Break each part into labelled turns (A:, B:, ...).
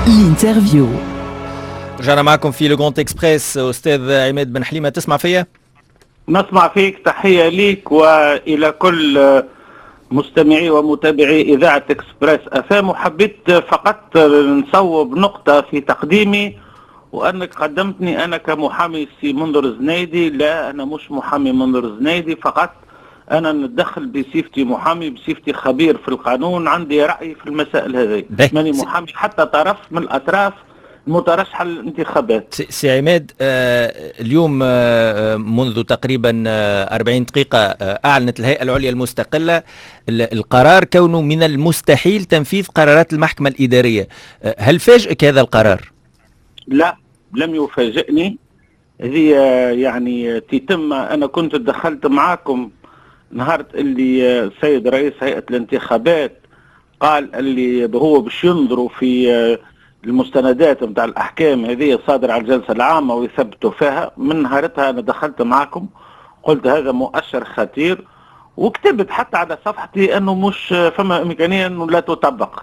A: الانترفيو.
B: رجعنا معكم في لو كونت اكسبريس. استاذ عماد بن حليمه، تسمع فيا؟
C: نسمع فيك. تحيه ليك والى كل مستمعي ومتابعي اذاعه اكسبريس افام. وحبيت فقط نصوب نقطه في تقديمي، وانك قدمتني انا كمحامي سي منذر الزنيدي. لا، انا مش محامي منذر الزنيدي فقط، انا نتدخل بصفتي محامي، بصفتي خبير في القانون، عندي راي في المسائل هذه. ماني محامي حتى طرف من الاطراف المترشحه للانتخابات.
B: سي عماد، اليوم منذ تقريبا 40 دقيقة أعلنت الهيئة العليا المستقلة القرار كونه من المستحيل تنفيذ قرارات المحكمة الإدارية. هل فاجئك هذا القرار؟
C: لا، لم يفاجئني. هذه يعني تتم. أنا كنت دخلت معاكم نهار اللي السيد رئيس هيئة الانتخابات قال اللي هو باش ينظروا في المستندات نتاع الاحكام هذه صادره على الجلسه العامه ويثبتوا فيها. من نهارتها انا دخلت معكم، قلت هذا مؤشر خطير، وكتبت حتى على صفحتي انه مش فما امكانيه انه لا تطبق.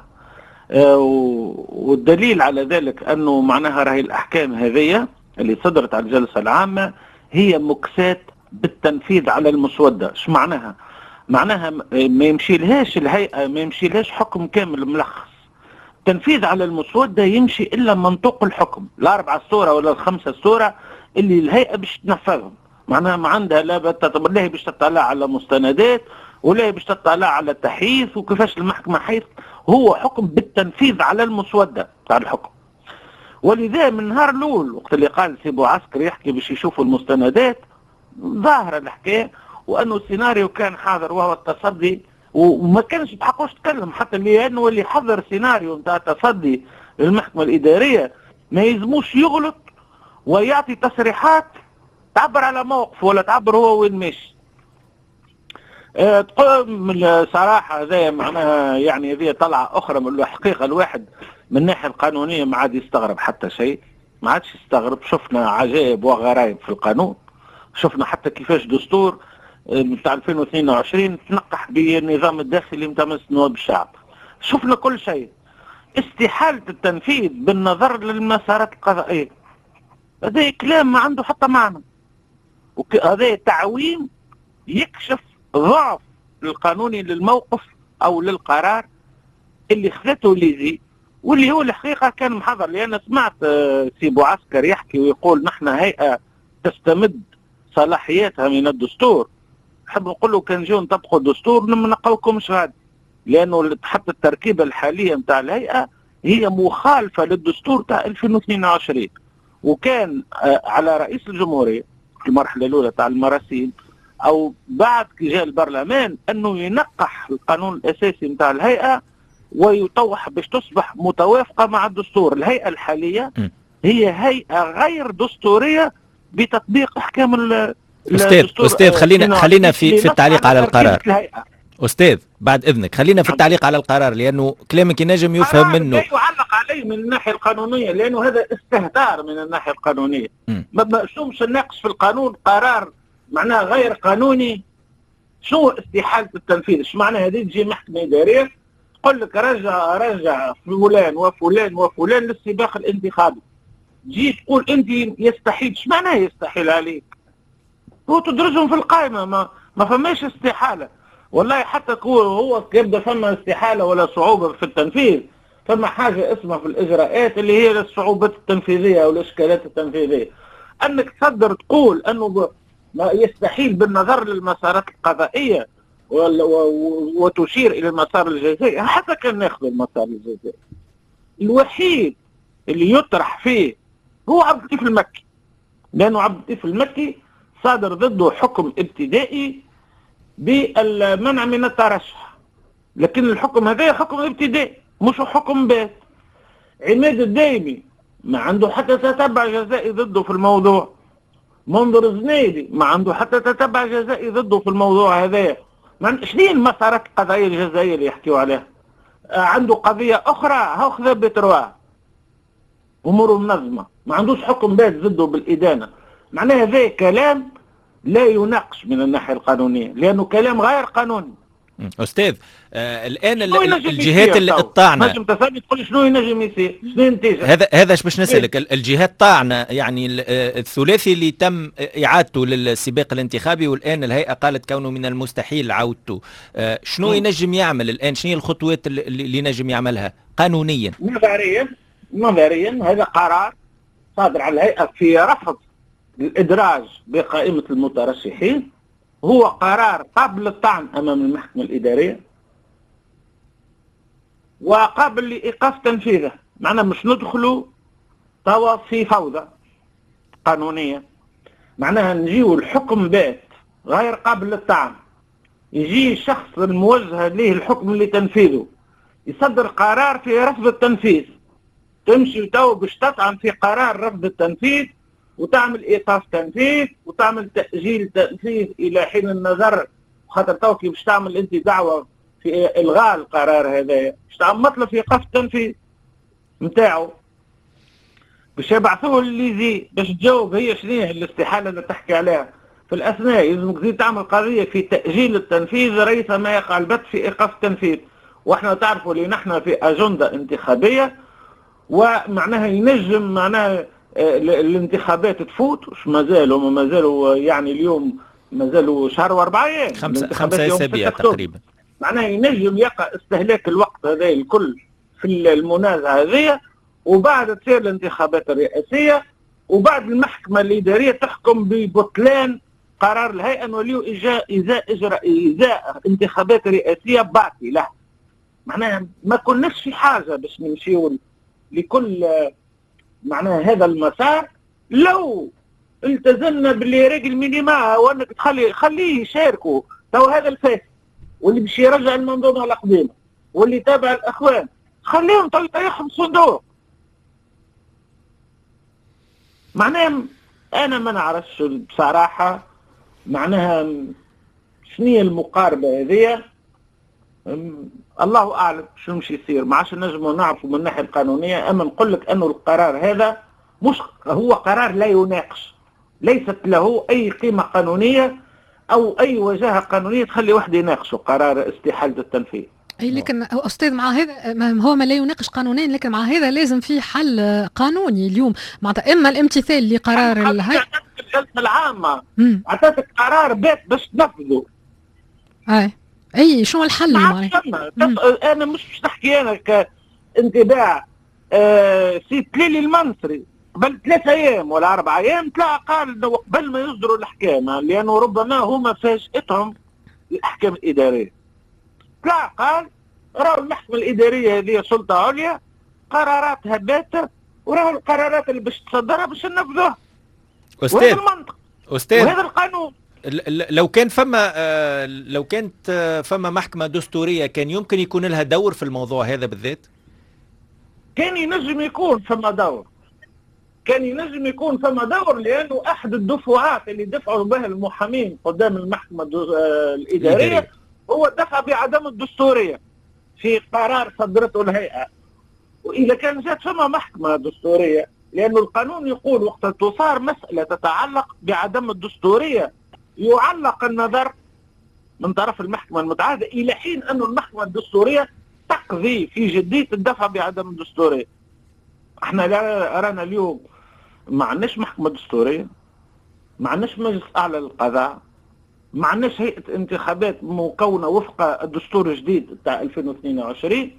C: والدليل على ذلك انه معناها راهي الاحكام هذه اللي صدرت على الجلسه العامه هي مكسات بالتنفيذ على المسوده. ايش معناها؟ معناها ما يمشي لهاش الهيئه، ما يمشي لهاش حكم كامل ملخص. التنفيذ على المسودة يمشي إلا منطوق الحكم، الأربعة الصورة ولا الخمسة الصورة اللي الهيئة باش تنفذهم. معناها ما عندها لا هي باش تطلع على مستندات ولا هي باش تطلع على تحيث وكيفاش المحكمة حيث. هو حكم بالتنفيذ على المسودة تاع الحكم. ولذا من نهار الأول وقت اللي قال سي بوعسكر يحكي باش يشوفوا المستندات، ظاهرة الحكاية وأنه السيناريو كان حاضر وهو التصدي، وما كانش بحقوش تكلم حتى لانه اللي حضر سيناريو نتاع تصدي للمحكمه الاداريه ما يلزموش يغلط ويعطي تصريحات تعبر على موقف ولا تعبر هو وين ماشي. تقوم الصراحه هذا معناها يعني هذه طلعه اخرى من الحقيقه. الواحد من الناحيه القانونيه ما عاد يستغرب حتى شيء، ما عادش يستغرب. شفنا عجائب وغرائب في القانون، شفنا حتى كيفاش دستور بتاع 2022 تنقح بالنظام الداخلي نتاع مجلس نواب الشعب. شفنا كل شيء. استحالة التنفيذ بالنظر للمسارات القضائية، هذا كلام ما عنده حتى معنى. وهذا تعويم يكشف ضعف القانوني للموقف او للقرار اللي خذته ليزي، واللي هو الحقيقة كان محضر. لأن سمعت سي بوعسكر يحكي ويقول نحن هيئة تستمد صلاحياتها من الدستور. نحب نقول له كان جاو نطبقوا الدستور ما نلقاوكمش غادي، لانه حتى التركيبه الحاليه نتاع الهيئه هي مخالفه للدستور تاع 2022. وكان على رئيس الجمهوريه في المرحله الاولى تاع المراسيم او بعد كي جاء البرلمان انه ينقح القانون الاساسي نتاع الهيئه ويطوح باش تصبح متوافقه مع الدستور. الهيئه الحاليه هي هيئه غير دستوريه بتطبيق احكام
B: أستاذ خلينا في التعليق على القرار. أستاذ بعد إذنك خلينا في التعليق على القرار، لأنه كلامك ينجم يفهم منه.
C: لا يعلق عليه من الناحية القانونية، لأنه هذا استهتار من الناحية القانونية. ما بقسمش نناقش في القانون قرار معناه غير قانوني. شو استحالة التنفيذ؟ ايش معنى هذه؟ تجي محكمة إدارية تقول لك رجع فلان وفلان وفلان للسباق الانتخابي، تجي تقول أنت يستحيل. ايش معناه يستحيل عليك؟ هو تدرجهم في القائمة. ما فماش استحالة والله. حتى هو يبدأ فما استحالة ولا صعوبة في التنفيذ، فما حاجة اسمها في الإجراءات اللي هي الصعوبات التنفيذية أو الإشكالات التنفيذية. أنك تصدر تقول أنه ما يستحيل بالنظر للمسارات القضائية وتشير إلى المسار الجزائي. حتى كان ناخذ المسار الجزائي الوحيد اللي يطرح فيه هو عبد اللطيف المكي، لأنه عبد اللطيف المكي صادر ضده حكم ابتدائي بالمنع من الترشح، لكن الحكم هذا حكم ابتدائي مش حكم بات. عماد الدايمي ما عنده حتى تتبع جزائي ضده في الموضوع. منذر الزنيدي ما عنده حتى تتبع جزائي ضده في الموضوع هذا. شنو المسارات القضائية الجزائية اللي يحكيوا عليها؟ عنده قضية أخرى هاخذ بتروا أموره منظمة، ما عندوش حكم بات ضده بالإدانة. معناه هذا كلام لا يناقش من الناحية القانونية، لأنه كلام غير قانوني.
B: أستاذ، الآن
C: الجهات
B: اللي الطعنة
C: نجم تسألني تقول شنو ينجم يصير، شنو النتيجة؟
B: هذا باش نسألك. الجهات طعنة يعني الثلاثي اللي تم إعادته للسباق الانتخابي، والآن الهيئة قالت كونه من المستحيل عودته. شنو ينجم يعمل الآن؟ شنو هي الخطوات اللي ينجم يعملها قانونيا؟
C: نظريا هذا قرار صادر على الهيئة في رفض الإدراج بقائمة المترشحين، هو قرار قابل للطعن أمام المحكمة الإدارية وقابل لإيقاف تنفيذه. معناه مش ندخلوا توا في فوضى قانونية، معناها نجيو الحكم بات غير قابل للطعن، يجي الشخص الموجه ليه الحكم لتنفيذه يصدر قرار في رفض التنفيذ، تمشي تو باش تطعن في قرار رفض التنفيذ وتعمل ايقاف تنفيذ وتعمل تاجيل تنفيذ الى حين النظر، خاطر توكي باش تعمل انت دعوه في الغاء القرار هذايا، باش تعمل مطلب في ايقاف التنفيذ نتاعو، باش يبعثوه لليزي باش تجاوب هي شنو هي الاستحاله اللي تحكي عليها. في الاثناء يلزمك تزيد تعمل قضيه في تاجيل التنفيذ ريث ما يقع البت في ايقاف التنفيذ، واحنا تعرفوا اللي نحن في اجنده انتخابيه ومعناها ينجم معناها الانتخابات تفوت، وش ما زالوا يعني اليوم ما زالوا شهر واربع ايام،
B: خمسة اسابيع تقريبا،
C: معناها ينجم يقع استهلاك الوقت هذا الكل في المنازعه هذه، وبعد تصير الانتخابات الرئاسيه، وبعد المحكمه الاداريه تحكم ببطلان قرار الهيئه نوليو إزاء انتخابات رئاسيه باطله. معناها ما كناش في حاجه باش نمشيو لكل معناها هذا المسار لو التزمنا باللي راجل مينيما، وانك خليه يشاركوا. تو هذا الفاسد واللي باش يرجع المنظومه القديمه واللي تابع الاخوان خليهم يطيحهم صندوق. معناها انا ما نعرفش بصراحه معناها شنو هي المقاربه هذه، الله اعلم شنو مش يصير، ما عادش نجموا نعرفوا من الناحيه القانونيه. اما نقول لك انه القرار هذا مش هو قرار لا يناقش، ليست له اي قيمه قانونيه او اي وجاهه قانونيه تخلي واحد يناقشه قرار استحاله التنفيذ.
A: اي لكن استاذ مع هذا هو ما لا يناقش قانونيا، لكن مع هذا لازم في حل قانوني اليوم، معناتها اما الامتثال لقرار
C: الهيئه العامه اعطتك قرار بيت باش تنفذه.
A: اي شنو الحل؟
C: انا مش نحكي انا كانتباع سي تليلي المنصري قبل 3 ايام ولا 4 ايام طلع قال قبل ما يصدروا الاحكام، لانه ربما هما فاجئتهم الاحكام الاداريه، طلع قال راهو المحكمه الاداريه هذه سلطه عليا قراراتها باتة، وراهو القرارات اللي باش تصدرها باش ننفذوها. وهذا المنطق وهذا القانون.
B: لو كانت فما محكمة دستورية كان يمكن يكون لها دور في الموضوع هذا بالذات؟
C: كان ينجم يكون فما دور، لأنه أحد الدفعات اللي دفعوا بها المحامين قدام المحكمة الإدارية هو دفع بعدم الدستورية في قرار صدرته الهيئة. وإذا كان جات فما محكمة دستورية، لأنه القانون يقول وقت تصار مسألة تتعلق بعدم الدستورية يعلق النظر من طرف المحكمة المتعهدة إلى حين أن المحكمة الدستورية تقضي في جدية الدفع بعدم الدستورية. احنا رانا اليوم ما عندناش محكمة دستورية، ما عندناش مجلس أعلى للقضاء، ما عندناش هيئة انتخابات مكونة وفق الدستور الجديد بتاع 2022.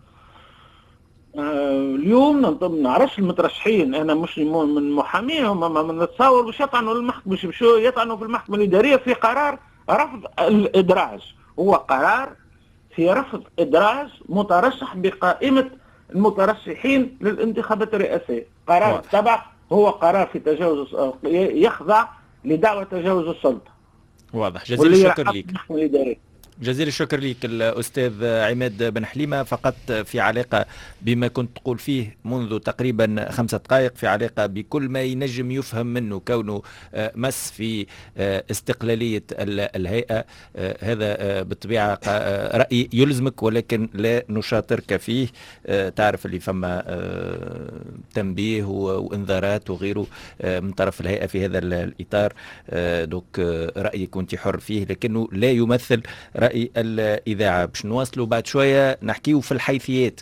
C: اليوم ما نعرفش المترشحين، انا مش من محاميهم ما نتصور باش يطعنوا المحكمه، باش يمشوا يطعنوا في المحكمه الاداريه في قرار رفض الادراج. هو قرار في رفض ادراج مترشح بقائمه المترشحين للانتخابات الرئاسيه، قرار تبع هو قرار في تجاوز يخضع لدعوه تجاوز السلطه.
B: واضح. جزيل الشكر لك. جزيل الشكر لك الأستاذ عماد بن حليمة. فقط في علاقة بما كنت تقول فيه منذ تقريبا 5 دقائق في علاقة بكل ما ينجم يفهم منه كونه مس في استقلالية الهيئة، هذا بالطبيعة رأي يلزمك ولكن لا نشاطرك فيه. تعرف اللي فما تنبيه وإنذارات وغيره من طرف الهيئة في هذا الإطار، دوك رأيك وانت حر فيه، لكنه لا يمثل رأي الإذاعة. باش نواصلوا بعد شوية نحكيو في الحيثيات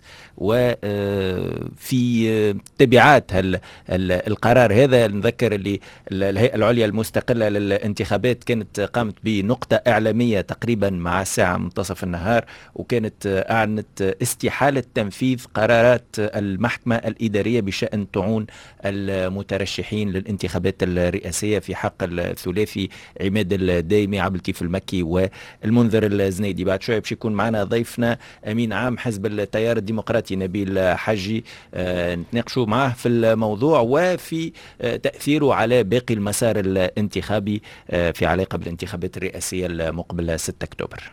B: وفي تبعات القرار هذا. نذكر اللي الهيئة العليا المستقلة للانتخابات كانت قامت بنقطة إعلامية تقريبا مع الساعة منتصف النهار، وكانت أعلنت استحالة تنفيذ قرارات المحكمة الإدارية بشأن طعون المترشحين للانتخابات الرئاسية في حق الثلاثي عماد الدايمي، عبد اللطيف المكي والمنذر الزنيدي. بعد شوية باش يكون معنا ضيفنا أمين عام حزب التيار الديمقراطي نبيل حجي، نتناقشوا معه في الموضوع وفي تأثيره على باقي المسار الانتخابي في علاقة بالانتخابات الرئاسية المقبلة 6 أكتوبر.